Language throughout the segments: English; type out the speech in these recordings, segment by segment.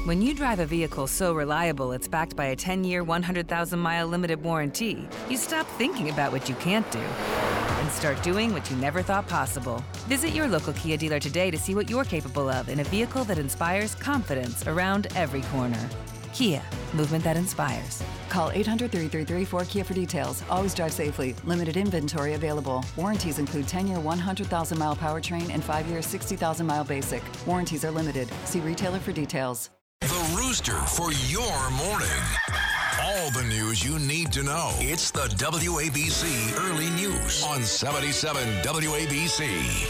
When you drive a vehicle so reliable it's backed by a 10-year, 100,000-mile limited warranty, you stop thinking about what you can't do and start doing what you never thought possible. Visit your local Kia dealer today to see what you're capable of in a vehicle that inspires confidence around every corner. Kia, movement that inspires. Call 800-333-4KIA for details. Always drive safely. Limited inventory available. Warranties include 10-year 100,000-mile powertrain and 5-year 60,000-mile basic. Warranties are limited. See retailer for details. The Rooster for your morning. All the news you need to know. It's the WABC Early News on 77 WABC.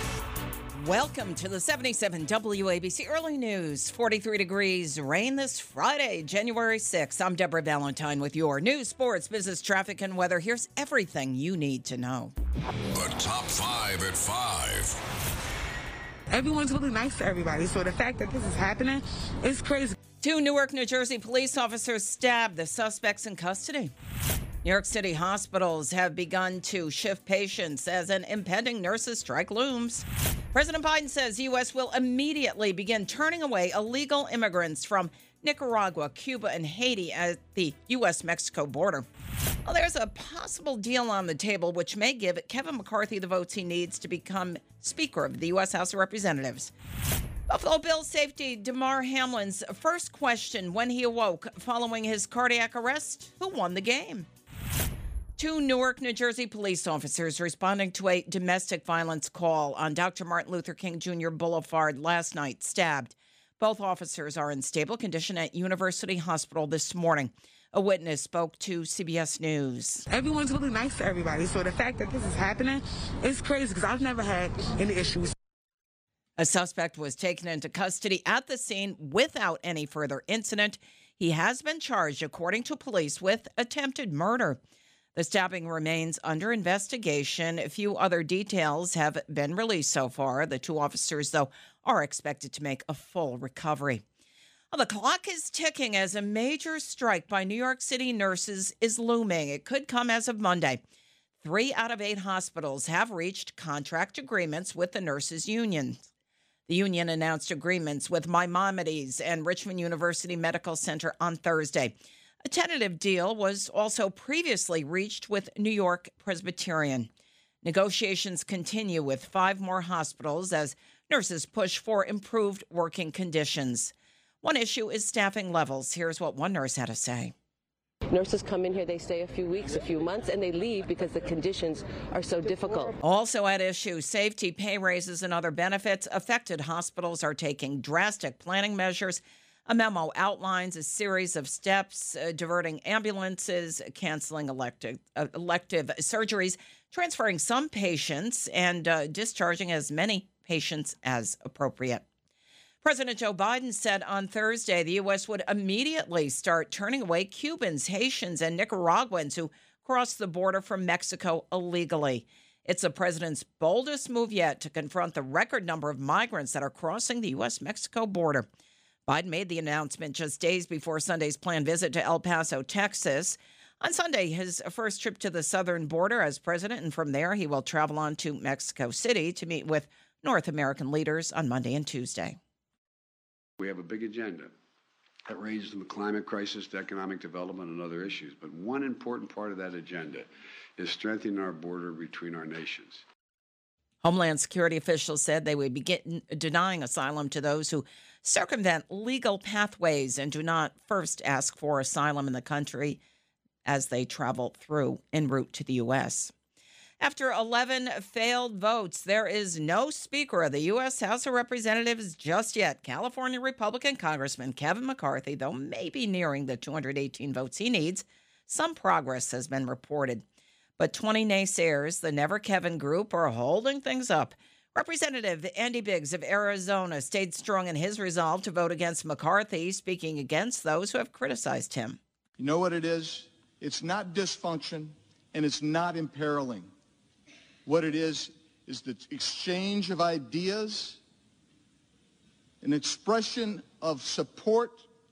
Welcome to the 77 WABC Early News. 43 degrees, rain this Friday, January 6th. I'm Deborah Valentine with your news, sports, business, traffic, and weather. Here's everything you need to know. The top 5 at 5. Everyone's really nice to everybody, so the fact that this is happening is crazy. 2 Newark, New Jersey police officers stabbed the suspects in custody. New York City hospitals have begun to shift patients as an impending nurses' strike looms. President Biden says the U.S. will immediately begin turning away illegal immigrants from Nicaragua, Cuba, and Haiti at the U.S.-Mexico border. Well, there's a possible deal on the table which may give Kevin McCarthy the votes he needs to become Speaker of the U.S. House of Representatives. Buffalo Bills safety Damar Hamlin's first question when he awoke following his cardiac arrest: who won the game? 2 Newark, New Jersey police officers responding to a domestic violence call on Dr. Martin Luther King Jr. Boulevard last night stabbed. Both officers are in stable condition at University Hospital this morning. A witness spoke to CBS News. Everyone's really nice to everybody, so the fact that this is happening is crazy because I've never had any issues. A suspect was taken into custody at the scene without any further incident. He has been charged, according to police, with attempted murder. The stabbing remains under investigation. A few other details have been released so far. The 2 officers, though, are expected to make a full recovery. Well, the clock is ticking as a major strike by New York City nurses is looming. It could come as of Monday. 3 out of 8 hospitals have reached contract agreements with the nurses' unions. The union announced agreements with Maimonides and Richmond University Medical Center on Thursday. A tentative deal was also previously reached with New York Presbyterian. Negotiations continue with 5 more hospitals as nurses push for improved working conditions. One issue is staffing levels. Here's what one nurse had to say. Nurses come in here, they stay a few weeks, a few months, and they leave because the conditions are so difficult. Also at issue, safety, pay raises, and other benefits. Affected hospitals are taking drastic planning measures. A memo outlines a series of steps, diverting ambulances, canceling elective surgeries, transferring some patients, and discharging as many patients as appropriate. President Joe Biden said on Thursday the U.S. would immediately start turning away Cubans, Haitians, and Nicaraguans who cross the border from Mexico illegally. It's the president's boldest move yet to confront the record number of migrants that are crossing the U.S.-Mexico border. Biden made the announcement just days before Sunday's planned visit to El Paso, Texas. On Sunday, his first trip to the southern border as president, and from there he will travel on to Mexico City to meet with North American leaders on Monday and Tuesday. We have a big agenda that ranges from the climate crisis to economic development and other issues. But one important part of that agenda is strengthening our border between our nations. Homeland Security officials said they would begin denying asylum to those who circumvent legal pathways and do not first ask for asylum in the country as they travel through en route to the U.S. After 11 failed votes, there is no Speaker of the U.S. House of Representatives just yet. California Republican Congressman Kevin McCarthy, though maybe nearing the 218 votes he needs, some progress has been reported. But 20 naysayers, the Never Kevin group, are holding things up. Representative Andy Biggs of Arizona stayed strong in his resolve to vote against McCarthy, speaking against those who have criticized him. You know what it is? It's not dysfunction, and it's not imperiling. What it is the exchange of ideas, an expression of support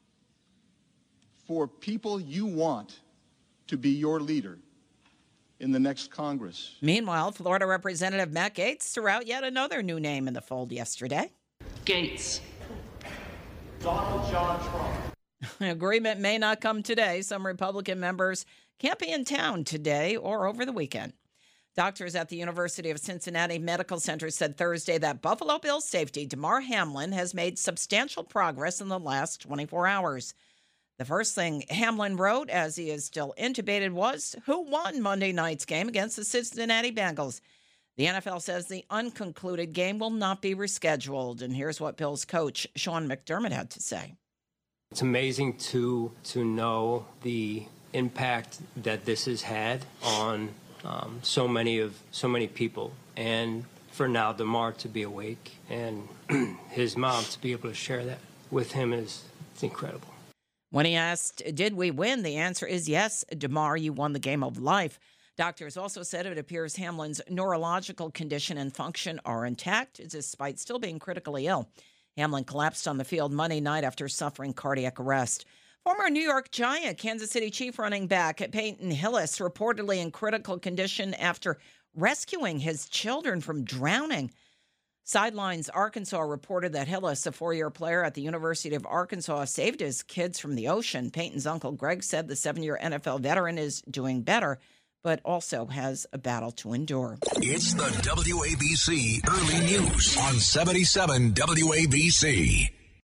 for people you want to be your leader in the next Congress. Meanwhile, Florida Representative Matt Gaetz threw out yet another new name in the fold yesterday. Gates. Donald John Trump. Agreement may not come today. Some Republican members can't be in town today or over the weekend. Doctors at the University of Cincinnati Medical Center said Thursday that Buffalo Bills safety Damar Hamlin has made substantial progress in the last 24 hours. The first thing Hamlin wrote, as he is still intubated, was who won Monday night's game against the Cincinnati Bengals. The NFL says the unconcluded game will not be rescheduled. And here's what Bills coach Sean McDermott had to say. It's amazing to know the impact that this has had on so many people, and for now Damar to be awake and his mom to be able to share that with him it's incredible. When he asked, did we win? The answer is yes, Damar, you won the game of life. Doctors also said it appears Hamlin's neurological condition and function are intact, despite still being critically ill. Hamlin collapsed on the field Monday night after suffering cardiac arrest. Former New York Giant, Kansas City Chief running back Peyton Hillis reportedly in critical condition after rescuing his children from drowning. Sidelines Arkansas reported that Hillis, a 4-year player at the University of Arkansas, saved his kids from the ocean. Peyton's uncle Greg said the 7-year NFL veteran is doing better, but also has a battle to endure. It's the WABC Early News on 77 WABC.